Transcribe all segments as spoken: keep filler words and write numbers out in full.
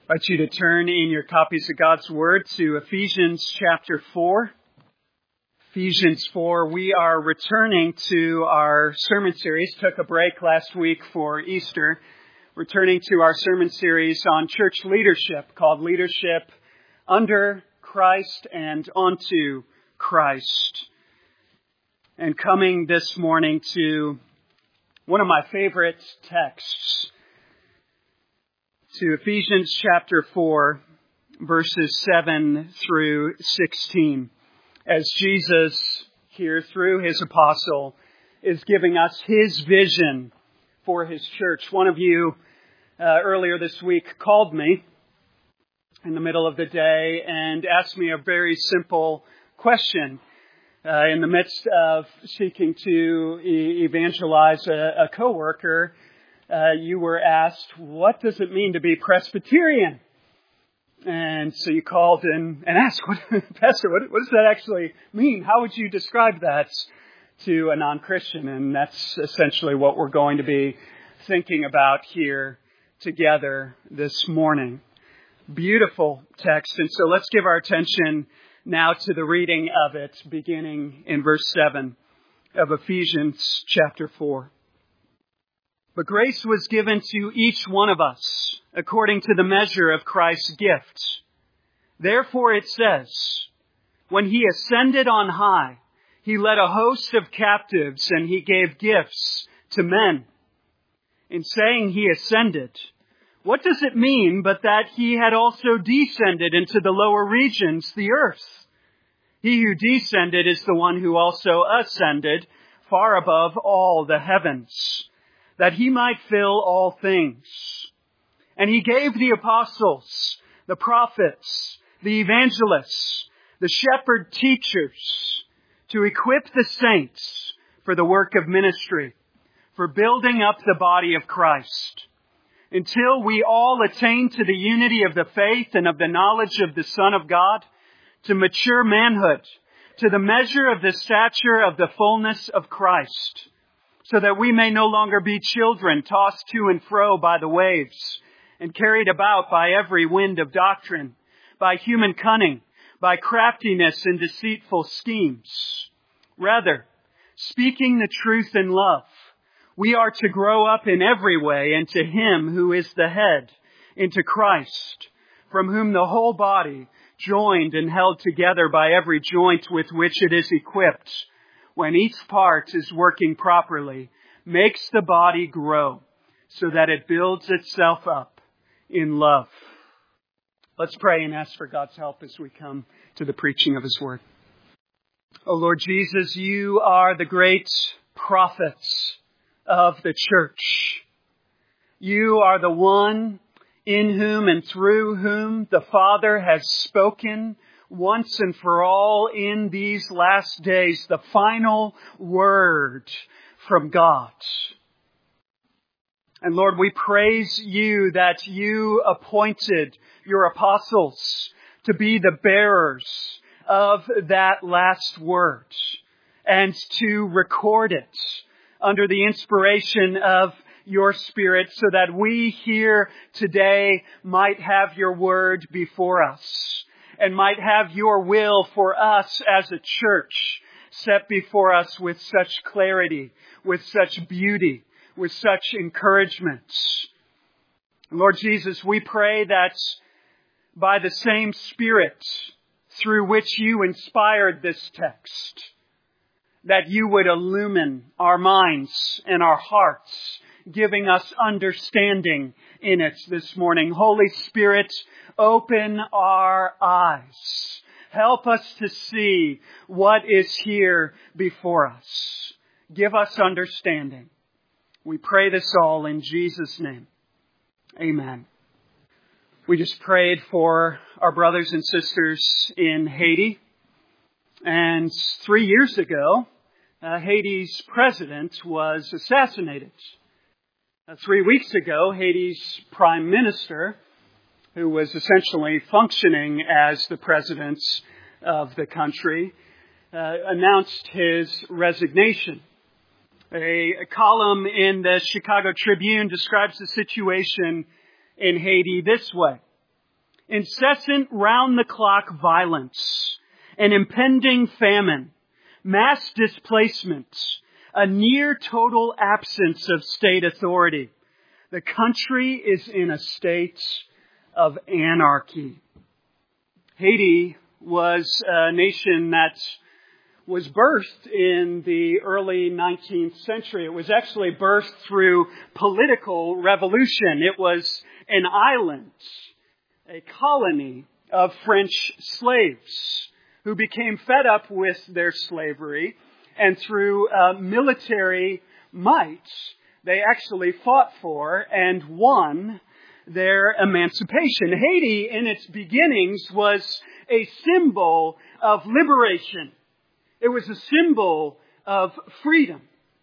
I invite you to turn in your copies of God's Word to Ephesians chapter four. Ephesians four, we are returning to our sermon series. Took a break last week for Easter. Returning to our sermon series on church leadership called Leadership Under Christ and Onto Christ. And coming this morning to one of my favorite texts, to Ephesians chapter four, verses seven through sixteen, as Jesus, here through his apostle, is giving us his vision for his church. One of you uh, earlier this week called me in the middle of the day and asked me a very simple question. Uh, in the midst of seeking to e- evangelize a, a coworker, Uh, you were asked, what does it mean to be Presbyterian? And so you called and, and asked, what, Pastor, what, what does that actually mean? How would you describe that to a non-Christian? And that's essentially what we're going to be thinking about here together this morning. Beautiful text. And so let's give our attention now to the reading of it, beginning in verse seven of Ephesians chapter four. But grace was given to each one of us according to the measure of Christ's gift. Therefore it says, when he ascended on high, he led a host of captives and he gave gifts to men. In saying he ascended, what does it mean but that he had also descended into the lower regions, the earth? He who descended is the one who also ascended far above all the heavens, that he might fill all things. And he gave the apostles, the prophets, the evangelists, the shepherd teachers to equip the saints for the work of ministry, for building up the body of Christ, until we all attain to the unity of the faith and of the knowledge of the Son of God, to mature manhood, to the measure of the stature of the fullness of Christ, so that we may no longer be children tossed to and fro by the waves and carried about by every wind of doctrine, by human cunning, by craftiness and deceitful schemes. Rather, speaking the truth in love, we are to grow up in every way into Him who is the head, into Christ, from whom the whole body, joined and held together by every joint with which it is equipped, when each part is working properly, makes the body grow so that it builds itself up in love. Let's pray and ask for God's help as we come to the preaching of His Word. Oh Lord Jesus, you are the great prophets of the church. You are the one in whom and through whom the Father has spoken once and for all in these last days, the final word from God. And Lord, we praise you that you appointed your apostles to be the bearers of that last word and to record it under the inspiration of your Spirit, so that we here today might have your word before us and might have your will for us as a church set before us with such clarity, with such beauty, with such encouragement. Lord Jesus, we pray that by the same Spirit through which you inspired this text, that you would illumine our minds and our hearts, giving us understanding in it this morning. Holy Spirit, open our eyes. Help us to see what is here before us. Give us understanding. We pray this all in Jesus' name. Amen. We just prayed for our brothers and sisters in Haiti. And three years ago, uh, Haiti's president was assassinated. Uh, three weeks ago, Haiti's prime minister, who was essentially functioning as the president of the country, uh, announced his resignation. A, a column in the Chicago Tribune describes the situation in Haiti this way. incessant round-the-clock violence, an impending famine, mass displacement, a near total absence of state authority. The country is in a state of anarchy. Haiti was a nation that was birthed in the early nineteenth century. It was actually birthed through political revolution. It was an island, a colony of French slaves who became fed up with their slavery, and through uh, military might, they actually fought for and won their emancipation. Haiti, in its beginnings, was a symbol of liberation. It was a symbol of freedom.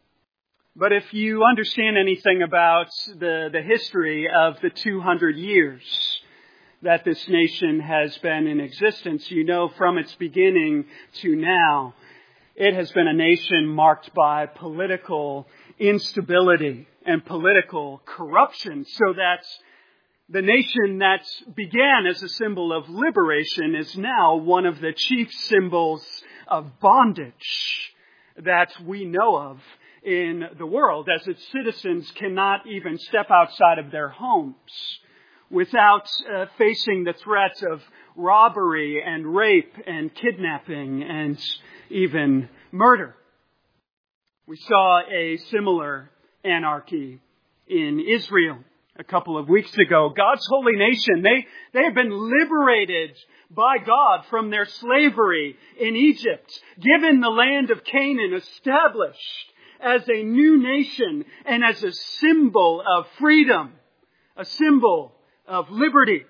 But if you understand anything about the, the history of the two hundred years that this nation has been in existence, you know from its beginning to now, it has been a nation marked by political instability and political corruption, so that the nation that began as a symbol of liberation is now one of the chief symbols of bondage that we know of in the world, as its citizens cannot even step outside of their homes without uh, facing the threat of robbery and rape and kidnapping and even murder. We saw a similar anarchy in Israel a couple of weeks ago. God's holy nation, they, they have been liberated by God from their slavery in Egypt, given the land of Canaan, established as a new nation and as a symbol of freedom, a symbol of liberty.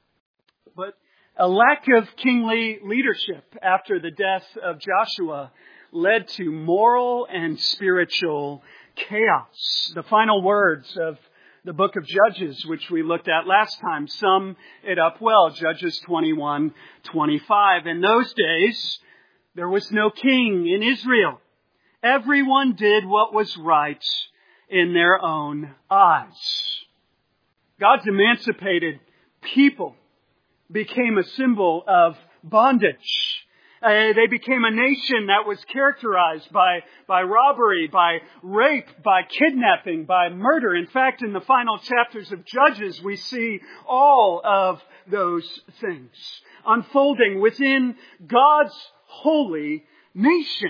But a lack of kingly leadership after the death of Joshua led to moral and spiritual chaos. The final words of the book of Judges, which we looked at last time, sum it up well. Judges twenty-one twenty-five. In those days, there was no king in Israel. Everyone did what was right in their own eyes. God's emancipated people became a symbol of bondage. Uh, they became a nation that was characterized by, by robbery, by rape, by kidnapping, by murder. In fact, in the final chapters of Judges, we see all of those things unfolding within God's holy nation.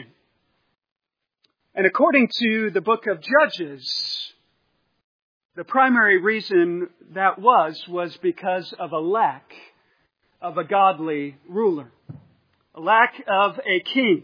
And according to the book of Judges, the primary reason that was, was because of a lack of a godly ruler. A lack of a king.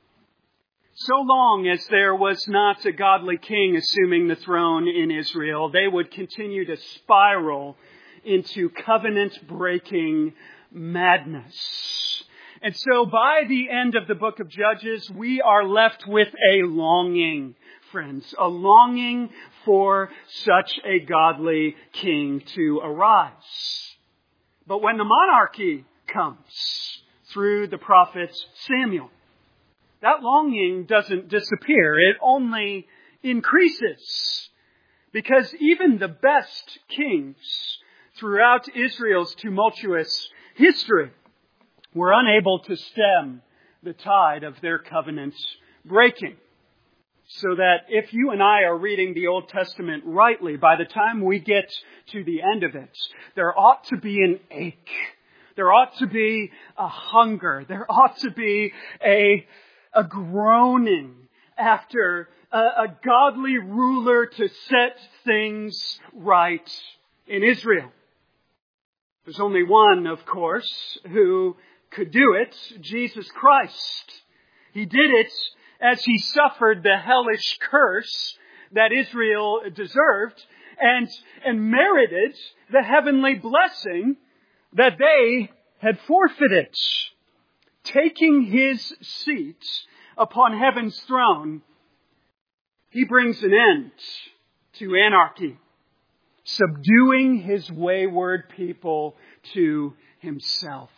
So long as there was not a godly king assuming the throne in Israel, they would continue to spiral into covenant-breaking madness. And so by the end of the book of Judges, we are left with a longing, friends, a longing for such a godly king to arise. But when the monarchy comes through the prophet Samuel, that longing doesn't disappear. It only increases. Because even the best kings throughout Israel's tumultuous history were unable to stem the tide of their covenant breaking. So that if you and I are reading the Old Testament rightly, by the time we get to the end of it, there ought to be an ache. There ought to be a hunger. There ought to be a, a groaning after a, a godly ruler to set things right in Israel. There's only one, of course, who could do it, Jesus Christ. He did it as he suffered the hellish curse that Israel deserved and, and merited the heavenly blessing that they had forfeited. Taking his seat upon heaven's throne, he brings an end to anarchy, subduing his wayward people to himself.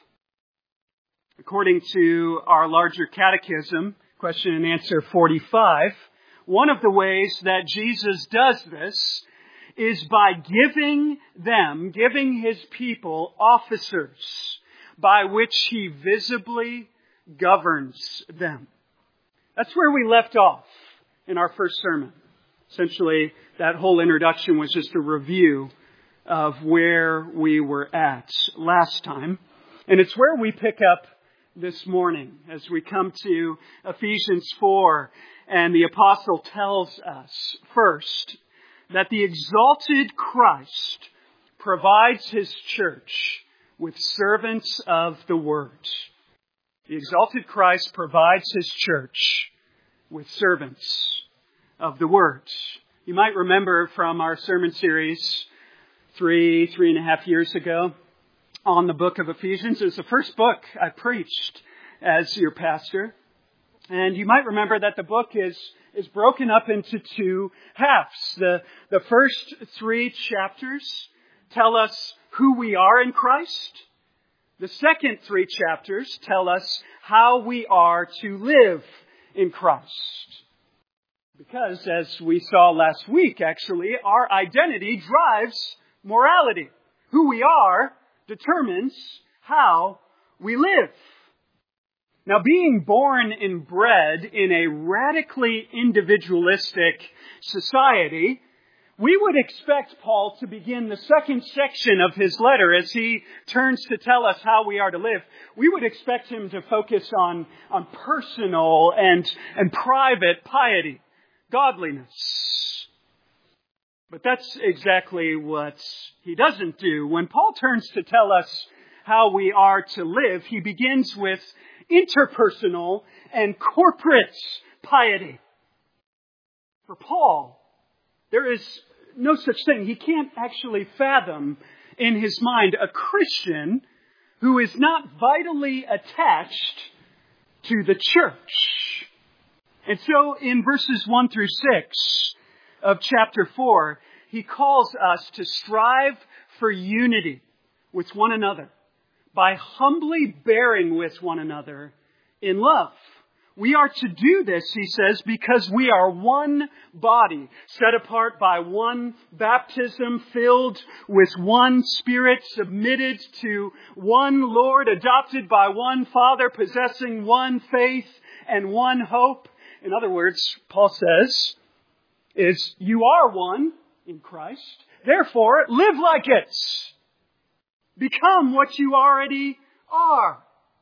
According to our larger catechism, question and answer forty-five, one of the ways that Jesus does this is by giving them, giving His people, officers by which He visibly governs them. That's where we left off in our first sermon. Essentially, that whole introduction was just a review of where we were at last time. And it's where we pick up this morning as we come to Ephesians four. And the apostle tells us first that the exalted Christ provides His church with servants of the Word. The exalted Christ provides His church with servants of the Word. You might remember from our sermon series three, three and a half years ago on the book of Ephesians. It was the first book I preached as your pastor. And you might remember that the book is, is broken up into two halves. The, the first three chapters tell us who we are in Christ. The second three chapters tell us how we are to live in Christ. Because, as we saw last week, actually, our identity drives morality. Who we are determines how we live. Now, being born and bred in a radically individualistic society, we would expect Paul to begin the second section of his letter as he turns to tell us how we are to live. We would expect him to focus on, on personal and, and private piety, godliness. But that's exactly what he doesn't do. When Paul turns to tell us how we are to live, he begins with interpersonal and corporate piety. For Paul, there is no such thing. He can't actually fathom in his mind a Christian who is not vitally attached to the church. And so in verses one through six of chapter four, he calls us to strive for unity with one another by humbly bearing with one another in love. We are to do this, he says, because we are one body, set apart by one baptism, filled with one Spirit, submitted to one Lord, adopted by one Father, possessing one faith and one hope. In other words, Paul says, is you are one in Christ. Therefore, live like it. Become what you already are.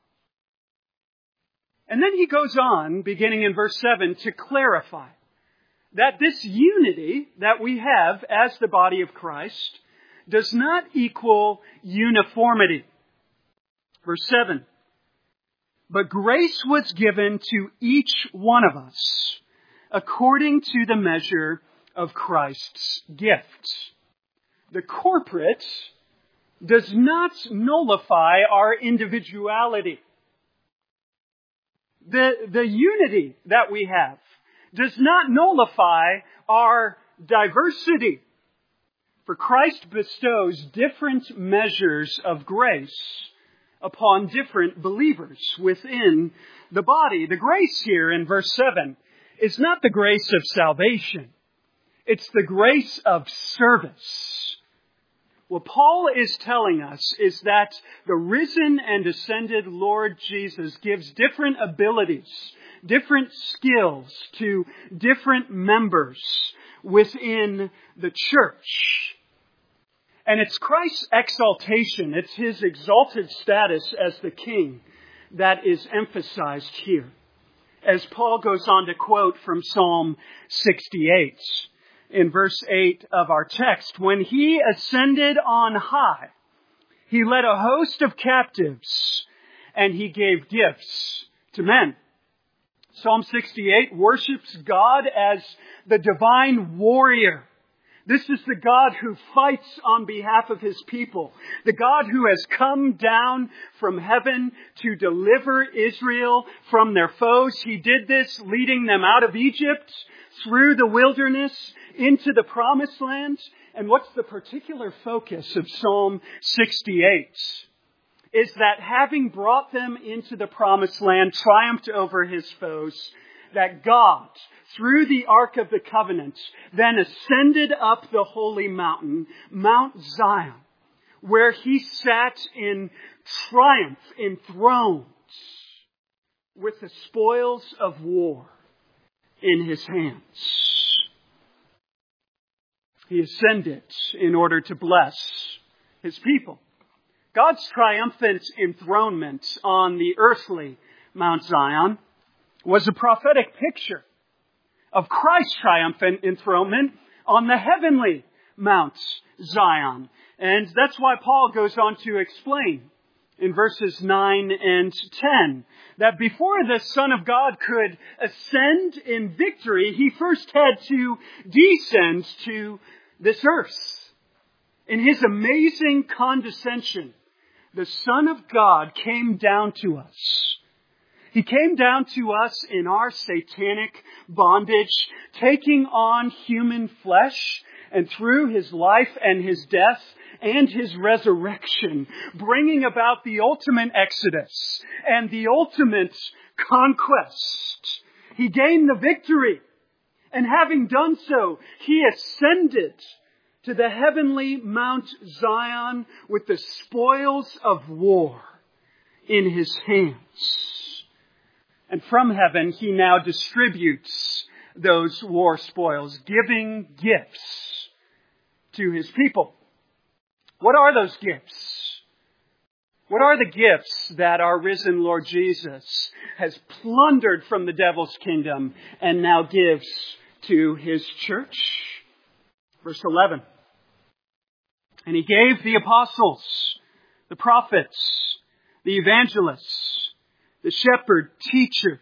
And then he goes on, beginning in verse seven, to clarify that this unity that we have as the body of Christ does not equal uniformity. Verse seven, but grace was given to each one of us according to the measure of Christ's gift. The corporate does not nullify our individuality. The, the unity that we have does not nullify our diversity. For Christ bestows different measures of grace upon different believers within the body. The grace here in verse seven is not the grace of salvation. It's the grace of service. What Paul is telling us is that the risen and ascended Lord Jesus gives different abilities, different skills to different members within the church. And it's Christ's exaltation, it's His exalted status as the King that is emphasized here. As Paul goes on to quote from Psalm sixty-eight. In verse eight of our text, when He ascended on high, He led a host of captives and He gave gifts to men. Psalm sixty-eight worships God as the divine warrior. This is the God who fights on behalf of His people. The God who has come down from heaven to deliver Israel from their foes. He did this leading them out of Egypt, through the wilderness, into the promised land. And what's the particular focus of Psalm sixty-eight? Is that having brought them into the promised land, triumphed over His foes, that God, through the Ark of the Covenant, then ascended up the holy mountain, Mount Zion, where he sat in triumph enthroned with the spoils of war in his hands. He ascended in order to bless his people. God's triumphant enthronement on the earthly Mount Zion was a prophetic picture of Christ's triumphant enthronement on the heavenly Mount Zion. And that's why Paul goes on to explain in verses nine and ten that before the Son of God could ascend in victory, he first had to descend to this earth. In his amazing condescension, the Son of God came down to us. He came down to us in our satanic bondage, taking on human flesh, and through his life and his death and his resurrection, bringing about the ultimate exodus and the ultimate conquest. He gained the victory, and having done so, he ascended to the heavenly Mount Zion with the spoils of war in his hands. And from heaven, he now distributes those war spoils, giving gifts to his people. What are those gifts? What are the gifts that our risen Lord Jesus has plundered from the devil's kingdom and now gives to his church? Verse eleven. And he gave the apostles, the prophets, the evangelists, the shepherd teachers.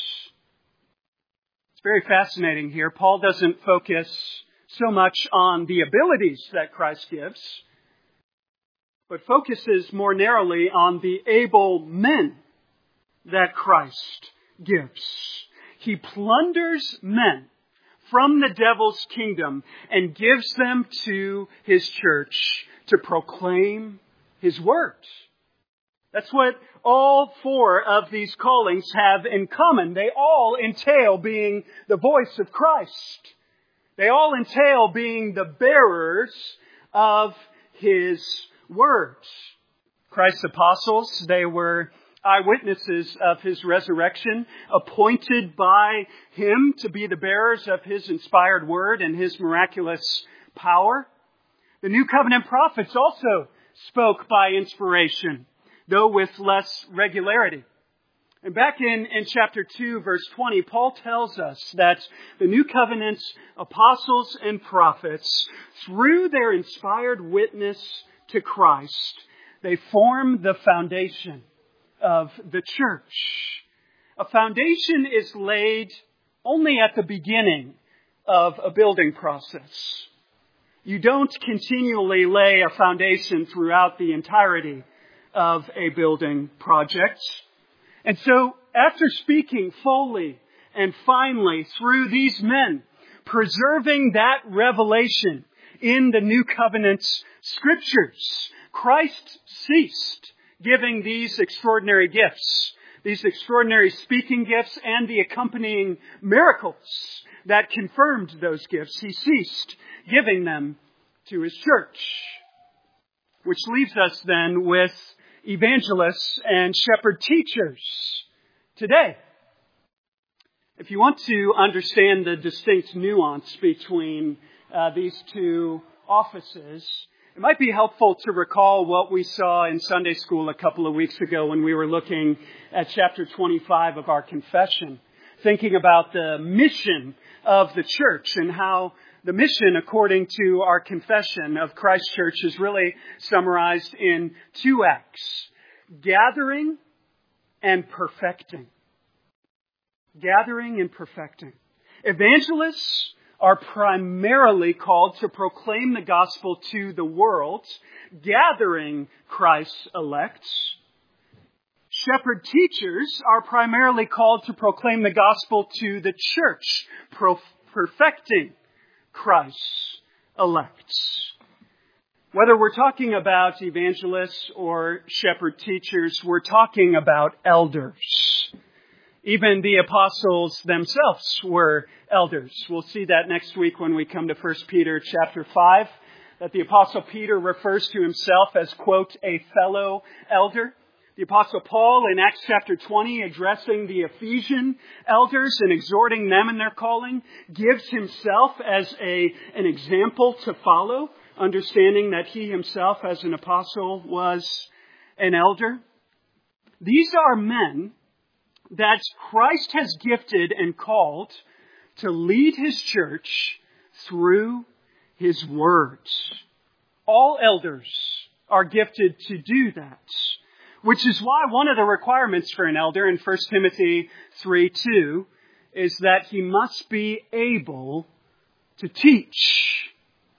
It's very fascinating here. Paul doesn't focus so much on the abilities that Christ gives, but focuses more narrowly on the able men that Christ gives. He plunders men from the devil's kingdom and gives them to his church to proclaim his word. That's what all four of these callings have in common. They all entail being the voice of Christ. They all entail being the bearers of his word. Christ's apostles, they were eyewitnesses of his resurrection, appointed by him to be the bearers of his inspired word and his miraculous power. The New Covenant prophets also spoke by inspiration, though with less regularity. And back in, in chapter two, verse twenty, Paul tells us that the New Covenant's apostles and prophets, through their inspired witness to Christ, they form the foundation of the church. A foundation is laid only at the beginning of a building process. You don't continually lay a foundation throughout the entirety of a building project. And so, after speaking fully and finally through these men, preserving that revelation in the New Covenant's scriptures, Christ ceased giving these extraordinary gifts, these extraordinary speaking gifts and the accompanying miracles that confirmed those gifts. He ceased giving them to his church. Which leaves us then with evangelists and shepherd teachers today. If you want to understand the distinct nuance between uh, these two offices, it might be helpful to recall what we saw in Sunday school a couple of weeks ago when we were looking at chapter twenty-five of our confession, thinking about the mission of the church and how the mission, according to our confession of Christ Church, is really summarized in two acts: gathering and perfecting. Gathering and perfecting. Evangelists are primarily called to proclaim the gospel to the world, gathering Christ's elect. Shepherd teachers are primarily called to proclaim the gospel to the church, pro- perfecting Christ's elect. Whether we're talking about evangelists or shepherd teachers, we're talking about elders Even the apostles themselves were elders. We'll see that next week when we come to First Peter chapter five, that the apostle Peter refers to himself as, quote, a fellow elder. The apostle Paul in Acts chapter twenty, addressing the Ephesian elders and exhorting them in their calling, gives himself as a, an example to follow, understanding that he himself as an apostle was an elder. These are men that Christ has gifted and called to lead His church through His words. All elders are gifted to do that, which is why one of the requirements for an elder in First Timothy three two is that he must be able to teach.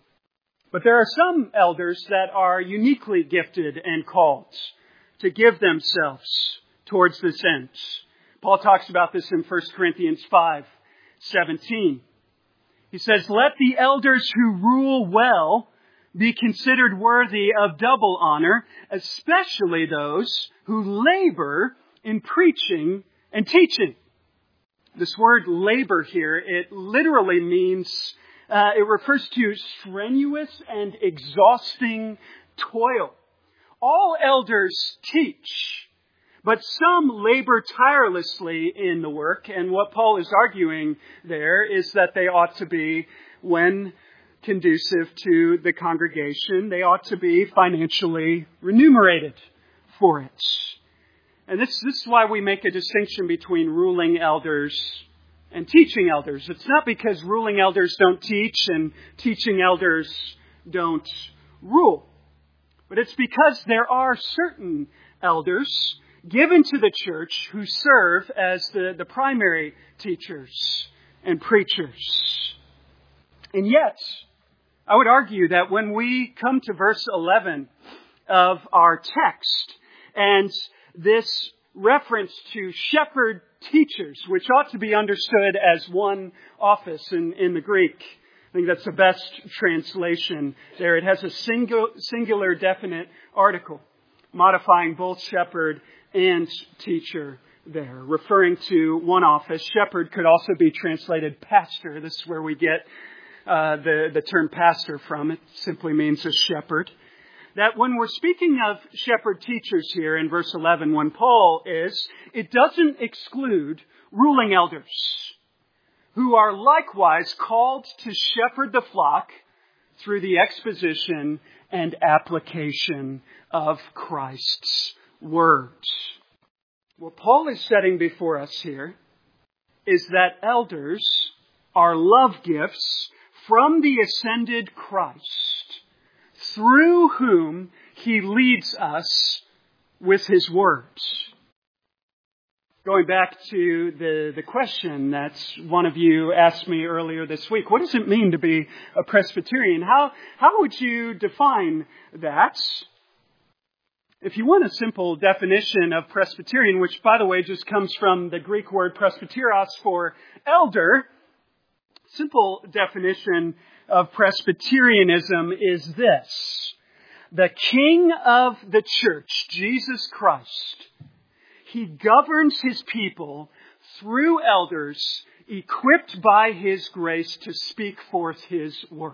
But there are some elders that are uniquely gifted and called to give themselves towards this end. Paul talks about this in First Corinthians five seventeen. He says, "Let the elders who rule well be considered worthy of double honor, especially those who labor in preaching and teaching." This word labor here, it literally means, uh, it refers to strenuous and exhausting toil. All elders teach, but some labor tirelessly in the work, and what Paul is arguing there is that they ought to be, when conducive to the congregation, they ought to be financially remunerated for it. And this, this is why we make a distinction between ruling elders and teaching elders. It's not because ruling elders don't teach and teaching elders don't rule, but it's because there are certain elders given to the church who serve as the, the primary teachers and preachers. And yet, I would argue that when we come to verse eleven of our text, and this reference to shepherd teachers, which ought to be understood as one office in, in the Greek, I think that's the best translation there. It has a single, singular definite article, modifying both shepherd and teacher there, referring to one office. Shepherd could also be translated pastor. This is where we get uh, the, the term pastor from. It simply means a shepherd. That when we're speaking of shepherd teachers here in verse eleven, when Paul is, it doesn't exclude ruling elders who are likewise called to shepherd the flock through the exposition and application of Christ's words. What Paul is setting before us here is that elders are love gifts from the ascended Christ, through whom He leads us with His words. Going back to the, the question that one of you asked me earlier this week, what does it mean to be a Presbyterian? How, how would you define that? If you want a simple definition of Presbyterian, which, by the way, just comes from the Greek word presbyteros for elder, simple definition of Presbyterianism is this: the King of the church, Jesus Christ, He governs His people through elders equipped by His grace to speak forth His word.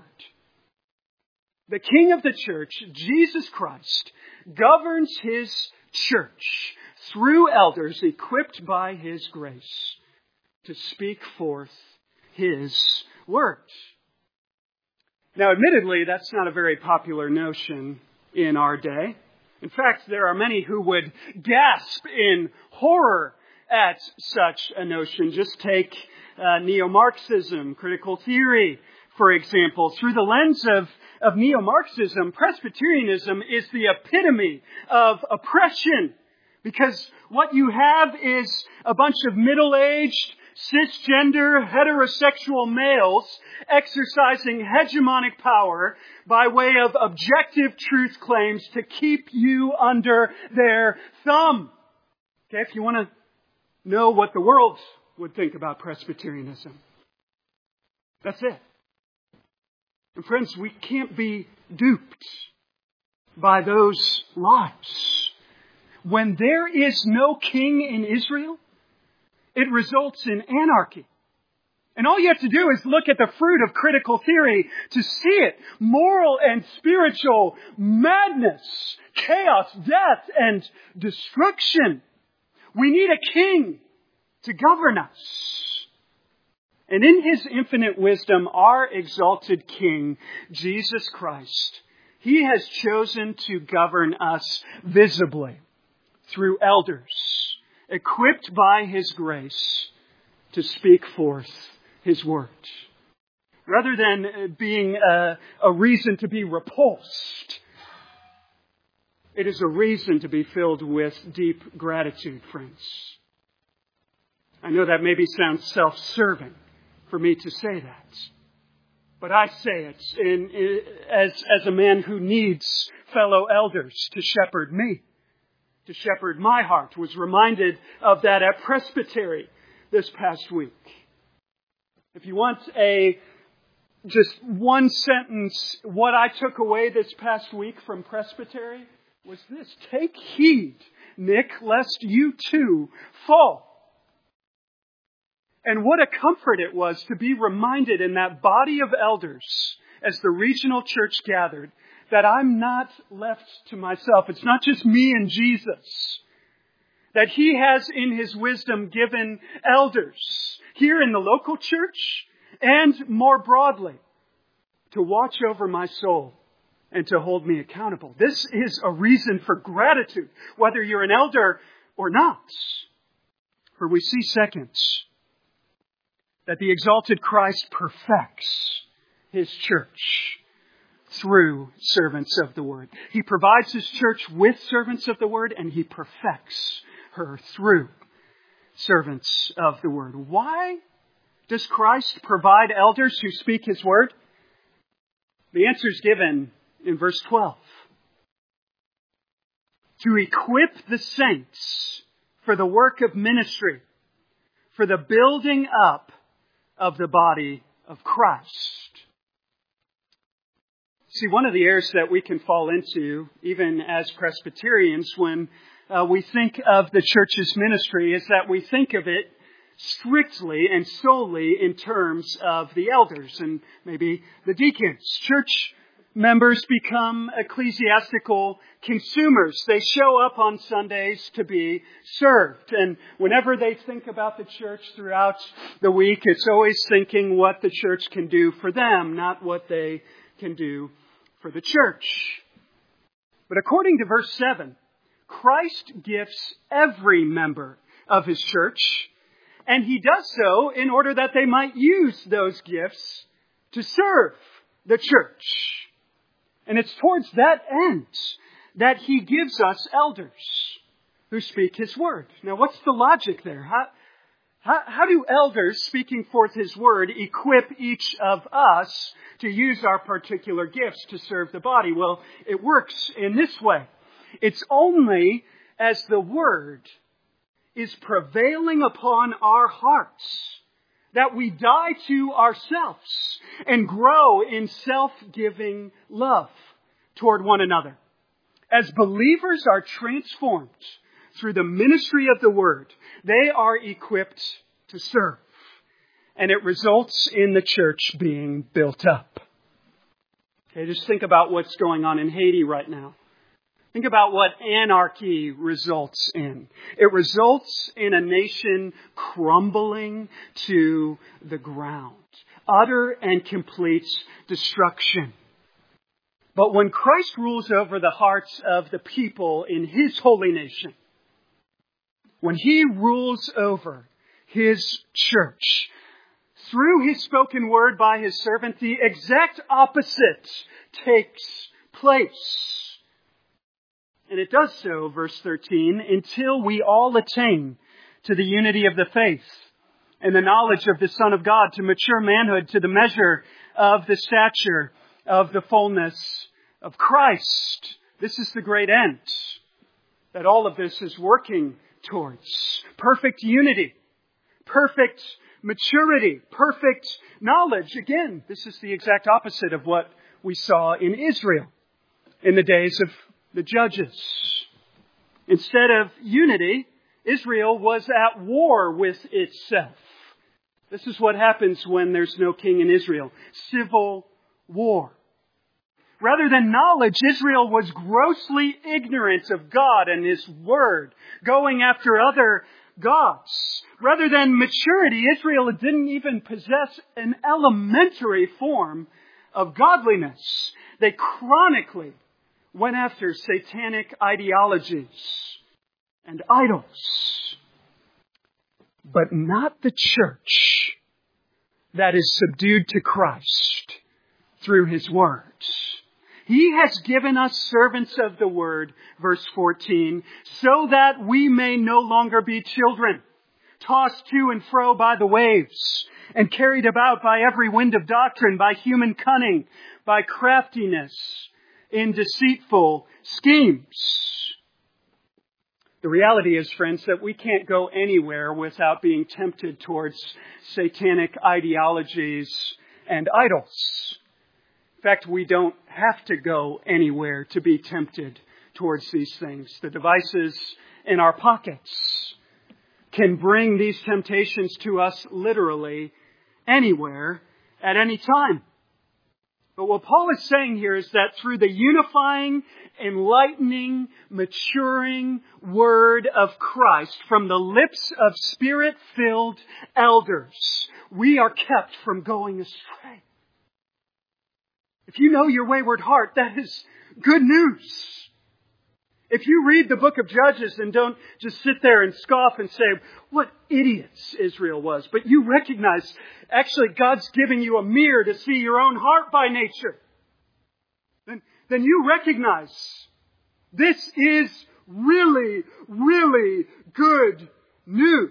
The King of the church, Jesus Christ, governs His church through elders equipped by His grace to speak forth His word. Now, admittedly, that's not a very popular notion in our day. In fact, there are many who would gasp in horror at such a notion. Just take uh, neo-Marxism, critical theory, for example. Through the lens of, of neo-Marxism, Presbyterianism is the epitome of oppression, because what you have is a bunch of middle-aged, cisgender, heterosexual males exercising hegemonic power by way of objective truth claims to keep you under their thumb. Okay, if you want to know what the world would think about Presbyterianism, that's it. And friends, we can't be duped by those lies. When there is no king in Israel, it results in anarchy. And all you have to do is look at the fruit of critical theory to see it. Moral and spiritual madness, chaos, death, and destruction. We need a king to govern us. And in His infinite wisdom, our exalted King, Jesus Christ, He has chosen to govern us visibly through elders, equipped by His grace to speak forth His word. Rather than being a, a reason to be repulsed, it is a reason to be filled with deep gratitude, friends. I know that maybe sounds self-serving for me to say that, but I say it in, in, as, as a man who needs fellow elders to shepherd me, to shepherd my heart. Was reminded of that at Presbytery this past week. If you want a just one sentence, what I took away this past week from Presbytery was this: take heed, Nick, lest you too fall. And what a comfort it was to be reminded in that body of elders as the regional church gathered that I'm not left to myself. It's not just me and Jesus. That He has in His wisdom given elders here in the local church and more broadly to watch over my soul and to hold me accountable. This is a reason for gratitude, whether you're an elder or not. For we see, second, that the exalted Christ perfects His church through servants of the Word. He provides His church with servants of the Word, and He perfects her through servants of the Word. Why does Christ provide elders who speak His Word? The answer is given in verse twelve. To equip the saints for the work of ministry, for the building up of the body of Christ. See, one of the errors that we can fall into, even as Presbyterians, when uh, we think of the church's ministry, is that we think of it strictly and solely in terms of the elders and maybe the deacons. Church members become ecclesiastical consumers. They show up on Sundays to be served. And whenever they think about the church throughout the week, it's always thinking what the church can do for them, not what they can do for the church. But according to verse seven, Christ gifts every member of His church, and He does so in order that they might use those gifts to serve the church. And it's towards that end that He gives us elders who speak His word. Now, what's the logic there? How, how, how do elders speaking forth His word equip each of us to use our particular gifts to serve the body? Well, it works in this way. It's only as the word is prevailing upon our hearts that we die to ourselves and grow in self-giving love toward one another. As believers are transformed through the ministry of the Word, they are equipped to serve. And it results in the church being built up. Okay, just think about what's going on in Haiti right now. Think about what anarchy results in. It results in a nation crumbling to the ground. Utter and complete destruction. But when Christ rules over the hearts of the people in His holy nation, when He rules over His church, through His spoken word by His servant, the exact opposite takes place. And it does so, verse thirteen, until we all attain to the unity of the faith and the knowledge of the Son of God, to mature manhood, to the measure of the stature of the fullness of Christ. This is the great end that all of this is working towards. Perfect unity, perfect maturity, perfect knowledge. Again, this is the exact opposite of what we saw in Israel in the days of the judges. Instead of unity, Israel was at war with itself. This is what happens when there's no king in Israel. Civil war. Rather than knowledge, Israel was grossly ignorant of God and His Word, going after other gods. Rather than maturity, Israel didn't even possess an elementary form of godliness. They chronically went after satanic ideologies and idols. But not the church that is subdued to Christ through His Word. He has given us servants of the Word, verse fourteen, so that we may no longer be children, tossed to and fro by the waves, and carried about by every wind of doctrine, by human cunning, by craftiness in deceitful schemes. The reality is, friends, that we can't go anywhere without being tempted towards satanic ideologies and idols. In fact, we don't have to go anywhere to be tempted towards these things. The devices in our pockets can bring these temptations to us literally anywhere at any time. But what Paul is saying here is that through the unifying, enlightening, maturing Word of Christ from the lips of Spirit-filled elders, we are kept from going astray. If you know your wayward heart, that is good news. If you read the book of Judges and don't just sit there and scoff and say, what idiots Israel was, but you recognize, actually, God's giving you a mirror to see your own heart by nature, then, then you recognize this is really, really good news.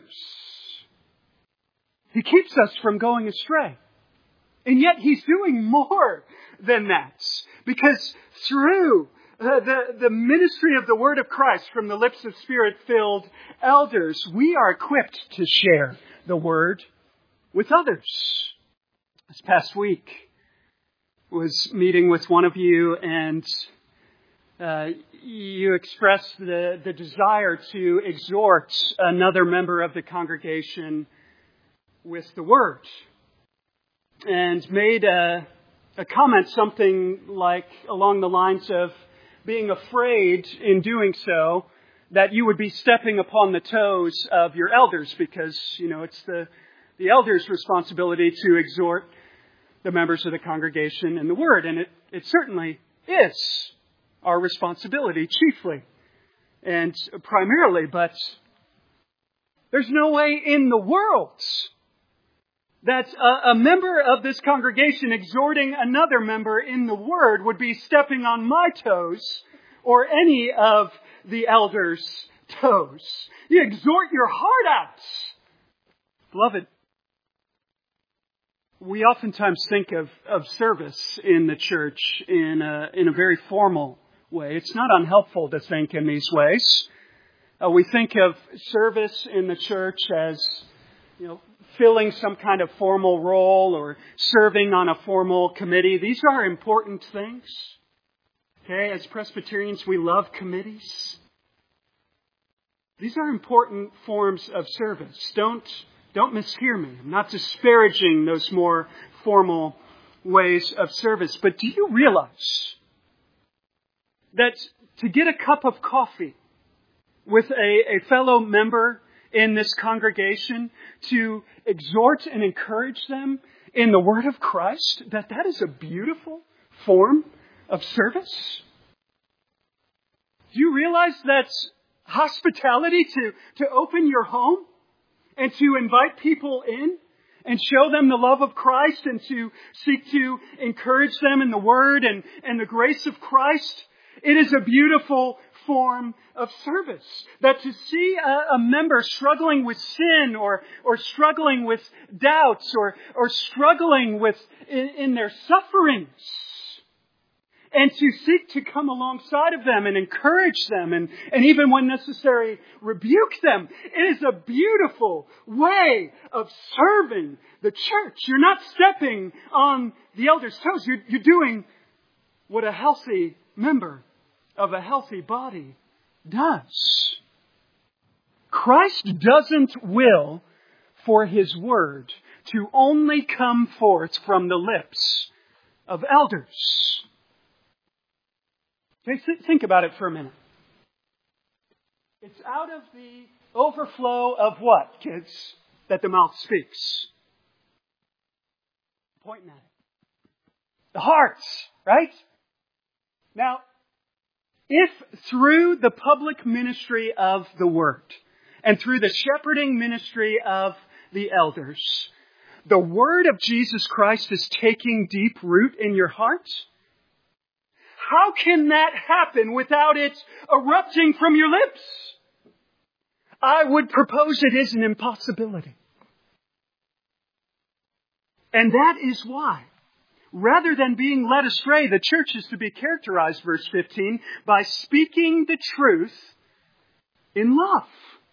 He keeps us from going astray. And yet He's doing more than that. Because through uh, the, the ministry of the Word of Christ from the lips of Spirit-filled elders, we are equipped to share the Word with others. This past week, I was meeting with one of you, and uh, you expressed the, the desire to exhort another member of the congregation with the Word. And made a, a comment something like along the lines of being afraid in doing so that you would be stepping upon the toes of your elders because, you know, it's the, the elders' responsibility to exhort the members of the congregation in the Word. And it, it certainly is our responsibility chiefly and primarily, but there's no way in the world that a, a member of this congregation exhorting another member in the Word would be stepping on my toes or any of the elders' toes. You exhort your heart out. Beloved, we oftentimes think of, of service in the church in a, in a very formal way. It's not unhelpful to think in these ways. Uh, we think of service in the church as, you know, filling some kind of formal role or serving on a formal committee. These are important things. Okay, as Presbyterians, we love committees. These are important forms of service. Don't, don't mishear me. I'm not disparaging those more formal ways of service. But do you realize that to get a cup of coffee with a, a fellow member in this congregation, to exhort and encourage them in the Word of Christ, that that is a beautiful form of service? Do you realize that's hospitality to, to open your home and to invite people in and show them the love of Christ and to seek to encourage them in the Word and, and the grace of Christ? It is a beautiful form of service. That to see a, a member struggling with sin or, or struggling with doubts or, or struggling with in, in their sufferings, and to seek to come alongside of them and encourage them and, and even when necessary rebuke them, it is a beautiful way of serving the church. You're not stepping on the elders' toes. You're, you're doing what a healthy member of a healthy body does. Christ doesn't will for His word to only come forth from the lips of elders. Okay, think about it for a minute. It's out of the overflow of what, kids, that the mouth speaks? Pointing at it. The heart, right? Now, if through the public ministry of the Word and through the shepherding ministry of the elders, the Word of Jesus Christ is taking deep root in your heart, how can that happen without it erupting from your lips? I would propose it is an impossibility. And that is why, rather than being led astray, the church is to be characterized, verse fifteen, by speaking the truth in love.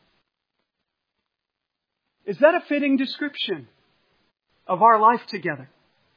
Is that a fitting description of our life together?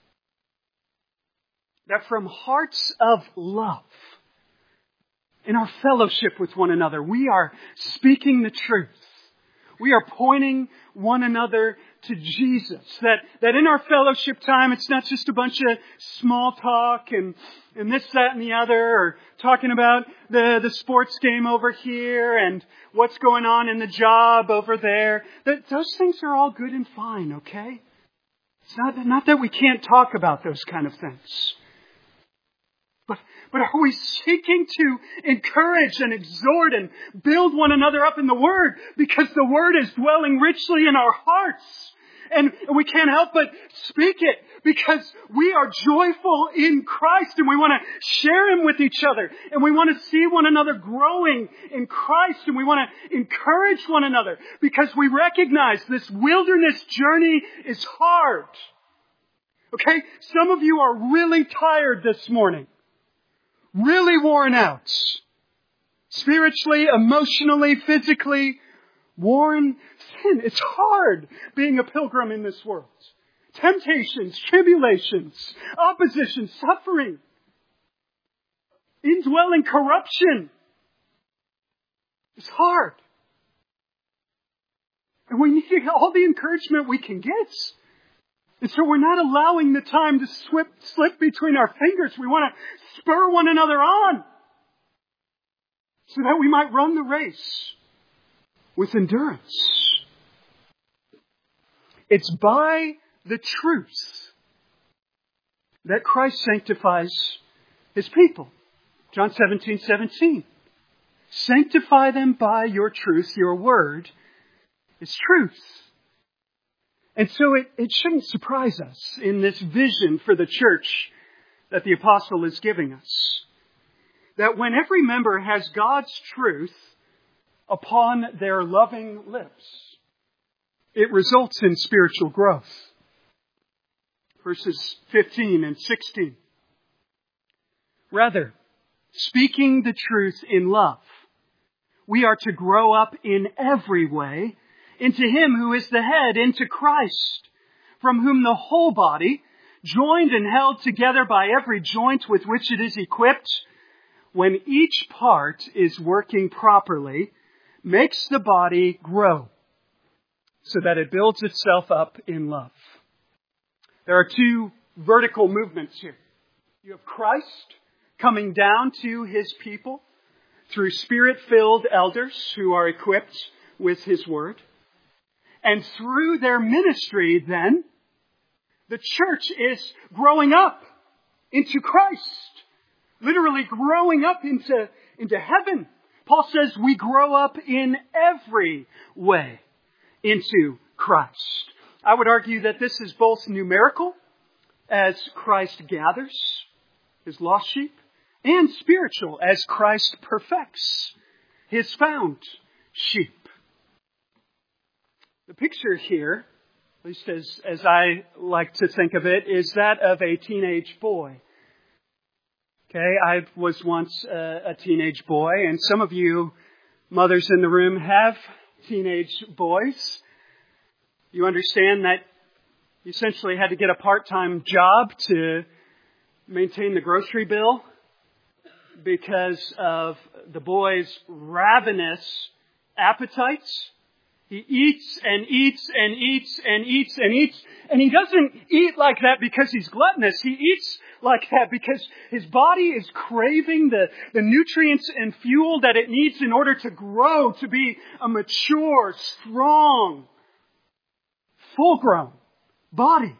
That from hearts of love, in our fellowship with one another, we are speaking the truth. We are pointing one another to Jesus. That, that in our fellowship time, it's not just a bunch of small talk and, and this, that, and the other, or talking about the, the sports game over here and what's going on in the job over there. That those things are all good and fine, okay? It's not, not that we can't talk about those kind of things. But, but are we seeking to encourage and exhort and build one another up in the Word? Because the Word is dwelling richly in our hearts. And we can't help but speak it because we are joyful in Christ and we want to share Him with each other. And we want to see one another growing in Christ and we want to encourage one another because we recognize this wilderness journey is hard. Okay? Some of you are really tired this morning. Really worn out. Spiritually, emotionally, physically worn thin. It's hard being a pilgrim in this world. Temptations, tribulations, opposition, suffering, indwelling corruption. It's hard. And we need all the encouragement we can get. And so we're not allowing the time to slip, slip between our fingers. We want to spur one another on so that we might run the race with endurance. It's by the truth that Christ sanctifies His people. John seventeen seventeen. Sanctify them by your truth. Your word is truth. And so it, it shouldn't surprise us in this vision for the church that the apostle is giving us, that when every member has God's truth upon their loving lips, it results in spiritual growth. Verses fifteen and sixteen. Rather, speaking the truth in love, we are to grow up in every way into Him who is the head, into Christ, from whom the whole body, joined and held together by every joint with which it is equipped, when each part is working properly, makes the body grow so that it builds itself up in love. There are two vertical movements here. You have Christ coming down to His people through Spirit-filled elders who are equipped with His Word. And through their ministry, then, the church is growing up into Christ. Literally growing up into, into heaven. Paul says we grow up in every way into Christ. I would argue that this is both numerical, as Christ gathers His lost sheep, and spiritual, as Christ perfects His found sheep. The picture here, at least as, as I like to think of it, is that of a teenage boy. Okay, I was once a, a teenage boy, and some of you mothers in the room have teenage boys. You understand that you essentially had to get a part-time job to maintain the grocery bill because of the boy's ravenous appetites. He eats and eats and eats and eats and eats. And he doesn't eat like that because he's gluttonous. He eats like that because his body is craving the, the nutrients and fuel that it needs in order to grow, to be a mature, strong, full-grown body.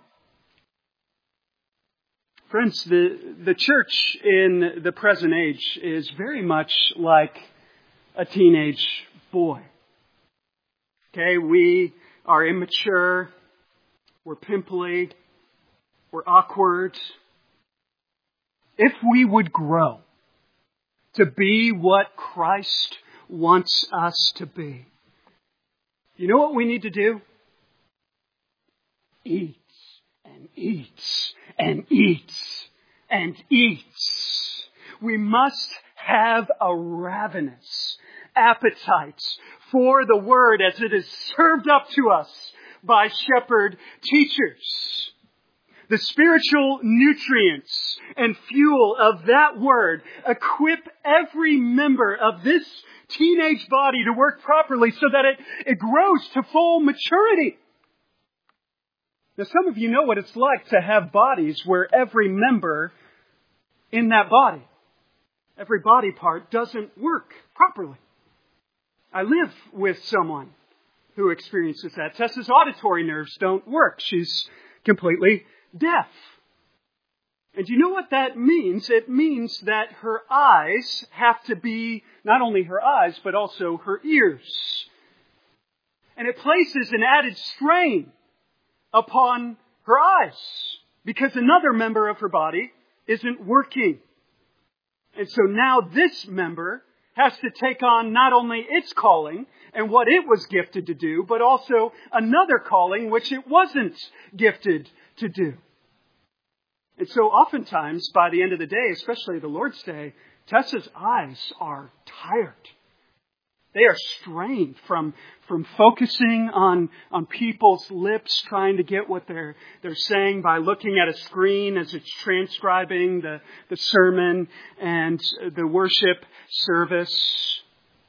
Friends, the, the church in the present age is very much like a teenage boy. Okay, we are immature, we're pimply, we're awkward. If we would grow to be what Christ wants us to be, you know what we need to do? Eat and eat and eat and eat. We must have a ravenous appetite for the Word as it is served up to us by shepherd teachers. The spiritual nutrients and fuel of that Word equip every member of this teenage body to work properly so that it, it grows to full maturity. Now, some of you know what it's like to have bodies where every member in that body, every body part, doesn't work properly. I live with someone who experiences that. Tessa's auditory nerves don't work. She's completely deaf. And you know what that means? It means that her eyes have to be not only her eyes, but also her ears. And it places an added strain upon her eyes because another member of her body isn't working. And so now this member has to take on not only its calling and what it was gifted to do, but also another calling which it wasn't gifted to do. And so oftentimes, by the end of the day, especially the Lord's Day, Tessa's eyes are tired. They are strained from, from focusing on, on people's lips, trying to get what they're, they're saying by looking at a screen as it's transcribing the, the sermon and the worship service.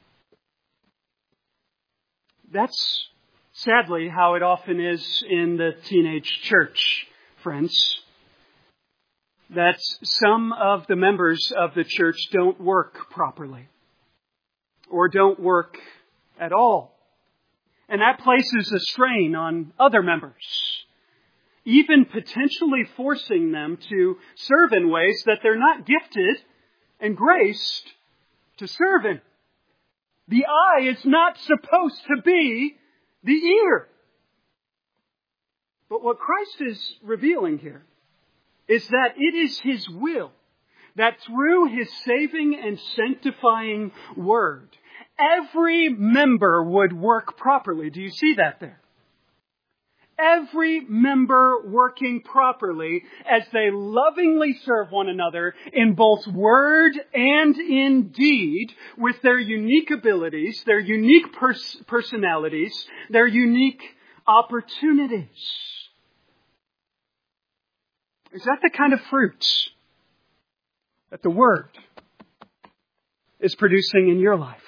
That's sadly how it often is in the teenage church, friends. That some of the members of the church don't work properly. Or don't work at all. And that places a strain on other members, even potentially forcing them to serve in ways that they're not gifted and graced to serve in. The eye is not supposed to be the ear. But what Christ is revealing here is that it is His will that through His saving and sanctifying Word, every member would work properly. Do you see that there? Every member working properly as they lovingly serve one another in both word and in deed with their unique abilities, their unique pers- personalities, their unique opportunities. Is that the kind of fruit that the Word is producing in your life?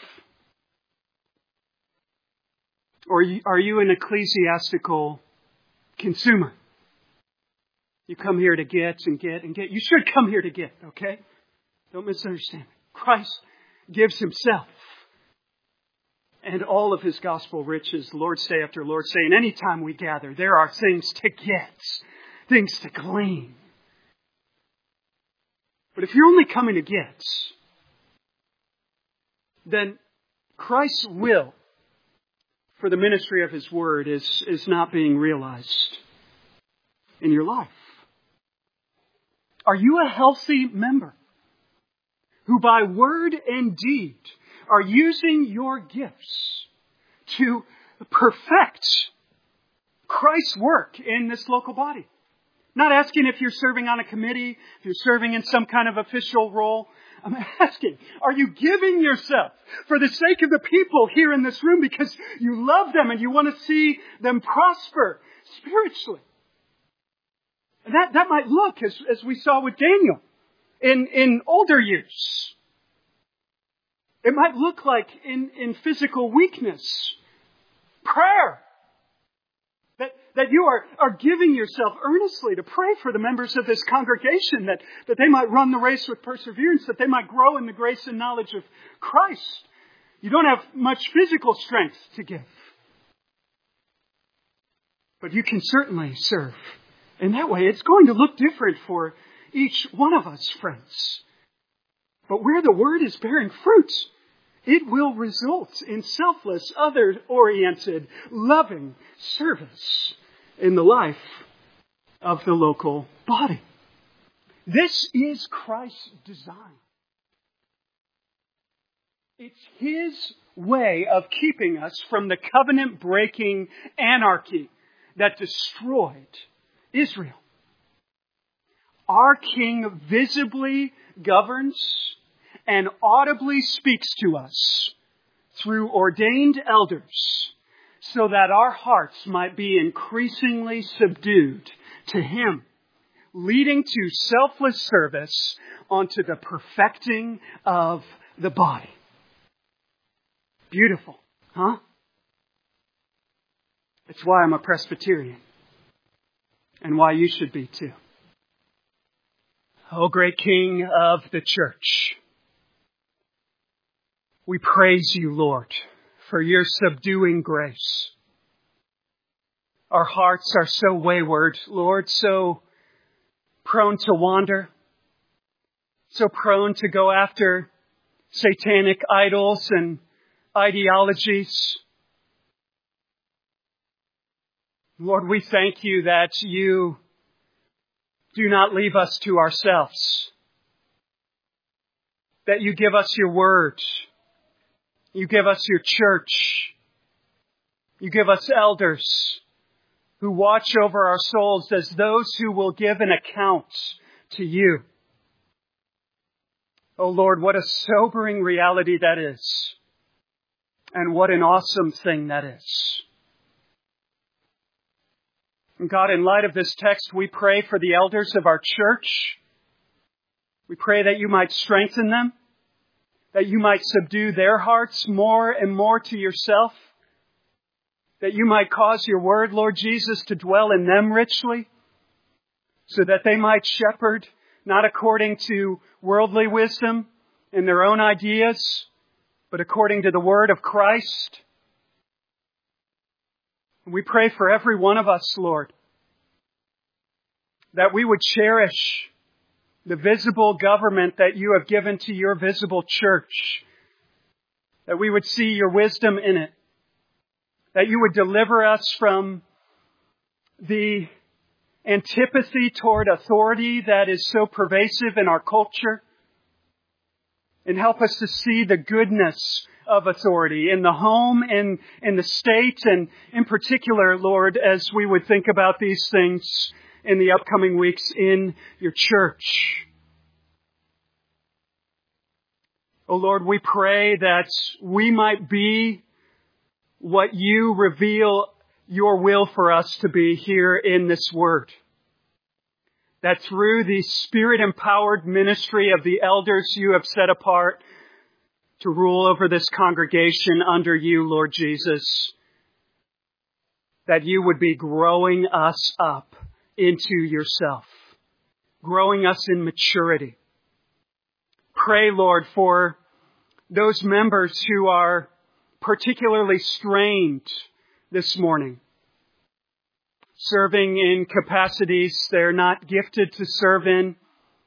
Or are you an ecclesiastical consumer? You come here to get and get and get. You should come here to get, okay? Don't misunderstand me. Christ gives Himself and all of His gospel riches, Lord's Day after Lord's Day. And any time we gather, there are things to get, things to glean. But if you're only coming to get, then Christ's will for the ministry of His Word is, is not being realized in your life. Are you a healthy member who by word and deed are using your gifts to perfect Christ's work in this local body? Not asking if you're serving on a committee, if you're serving in some kind of official role. I'm asking, are you giving yourself for the sake of the people here in this room because you love them and you want to see them prosper spiritually? And that, that might look, as, as we saw with Daniel, in, in older years. It might look like in, in physical weakness, prayer. That, that you are, are giving yourself earnestly to pray for the members of this congregation, that, that they might run the race with perseverance, that they might grow in the grace and knowledge of Christ. You don't have much physical strength to give. But you can certainly serve. In that way, it's going to look different for each one of us, friends. But where the Word is bearing fruit, it will result in selfless, other-oriented, loving service in the life of the local body. This is Christ's design. It's His way of keeping us from the covenant-breaking anarchy that destroyed Israel. Our King visibly governs and audibly speaks to us through ordained elders so that our hearts might be increasingly subdued to Him, leading to selfless service unto the perfecting of the body. Beautiful, huh? It's why I'm a Presbyterian and why you should be too. O great King of the church, we praise you, Lord, for your subduing grace. Our hearts are so wayward, Lord, so prone to wander, so prone to go after satanic idols and ideologies. Lord, we thank you that you do not leave us to ourselves, that you give us your word. You give us your church. You give us elders who watch over our souls as those who will give an account to you. Oh Lord, what a sobering reality that is. And what an awesome thing that is. And God, in light of this text, we pray for the elders of our church. We pray that you might strengthen them, that you might subdue their hearts more and more to yourself, that you might cause your word, Lord Jesus, to dwell in them richly, so that they might shepherd, not according to worldly wisdom and their own ideas, but according to the word of Christ. We pray for every one of us, Lord, that we would cherish the visible government that you have given to your visible church, that we would see your wisdom in it, that you would deliver us from the antipathy toward authority that is so pervasive in our culture, and help us to see the goodness of authority in the home and in the state, and in particular, Lord, as we would think about these things in the upcoming weeks in your church. Oh Lord, we pray that we might be what you reveal your will for us to be here in this word. That through the Spirit-empowered ministry of the elders you have set apart to rule over this congregation under you, Lord Jesus, that you would be growing us up into yourself, growing us in maturity. Pray, Lord, for those members who are particularly strained this morning, serving in capacities they're not gifted to serve in,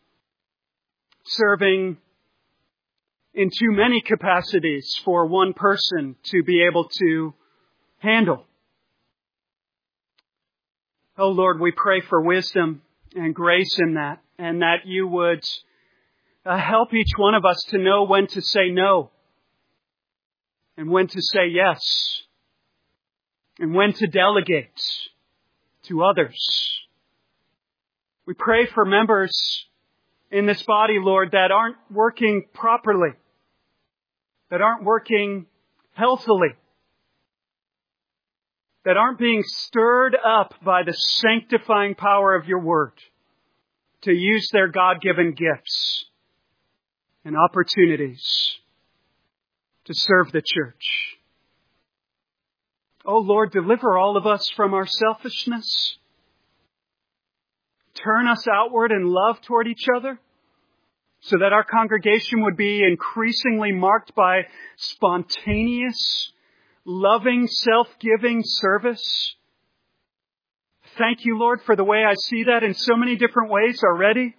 serving in too many capacities for one person to be able to handle. Oh Lord, we pray for wisdom and grace in that, and that you would uh, help each one of us to know when to say no, and when to say yes, and when to delegate to others. We pray for members in this body, Lord, that aren't working properly, that aren't working healthily, that aren't being stirred up by the sanctifying power of your word to use their God-given gifts and opportunities to serve the church. Oh Lord, deliver all of us from our selfishness. Turn us outward in love toward each other so that our congregation would be increasingly marked by spontaneous, loving, self-giving service. Thank you, Lord, for the way I see that in so many different ways already.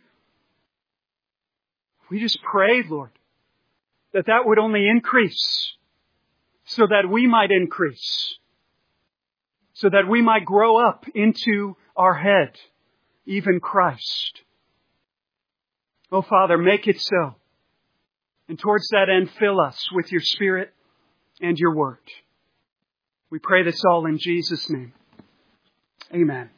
We just pray, Lord, that that would only increase so that we might increase, so that we might grow up into our head, even Christ. Oh, Father, make it so. And towards that end, fill us with your Spirit and your Word. We pray this all in Jesus' name. Amen.